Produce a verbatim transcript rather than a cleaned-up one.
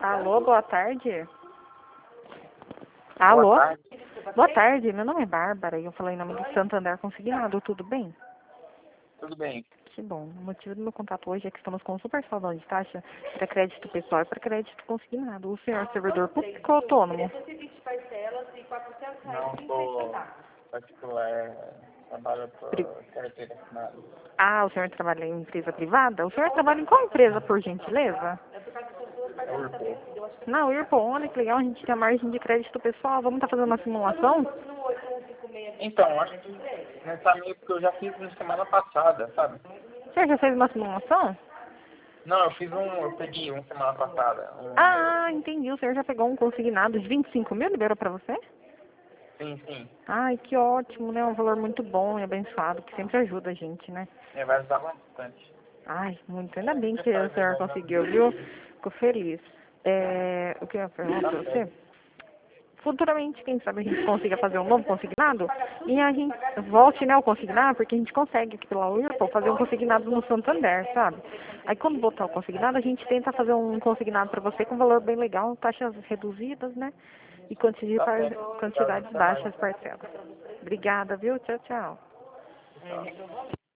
Alô, boa tarde. Alô? Boa tarde. Boa tarde, meu nome é Bárbara e eu falei em nome do Santander Consignado, tudo bem? Tudo bem. Que bom. O motivo do meu contato hoje é que estamos com um super saldo de taxa para crédito pessoal e para crédito consignado. O senhor é servidor público ou autônomo? Não sou particular, trabalho por Pri- carteira assinada. Ah, o senhor trabalha em empresa privada? O senhor trabalha em qual empresa, por gentileza? É Urpo. Não, o Irpon, olha que legal, a gente tem a margem de crédito pessoal. Vamos estar fazendo uma simulação? Então, acho que nessa minha, porque eu já fiz na semana passada, sabe? O senhor já fez uma simulação? Não, eu fiz um, eu peguei um semana passada. Um, Ah, entendi. O senhor já pegou um consignado de vinte e cinco mil, liberou para você? sim, sim. Ai, que ótimo, né? Um valor muito bom e abençoado, que sempre ajuda a gente, né? É, vai ajudar bastante. Ai, muito. Ainda bem que o senhor conseguiu, viu? Fico feliz. É, o que eu ia perguntar Tá para certo. você? Futuramente, quem sabe a gente consiga fazer um novo consignado e a gente volte, né, ao consignado, porque a gente consegue aqui pela Whirlpool fazer um consignado no Santander, sabe? Aí quando botar o consignado, a gente tenta fazer um consignado para você com valor bem legal, taxas reduzidas, né? E quantidade, Tá par- certo. quantidades Até mais, baixas então. parcelas. Obrigada, viu? Tchau, tchau. Tchau.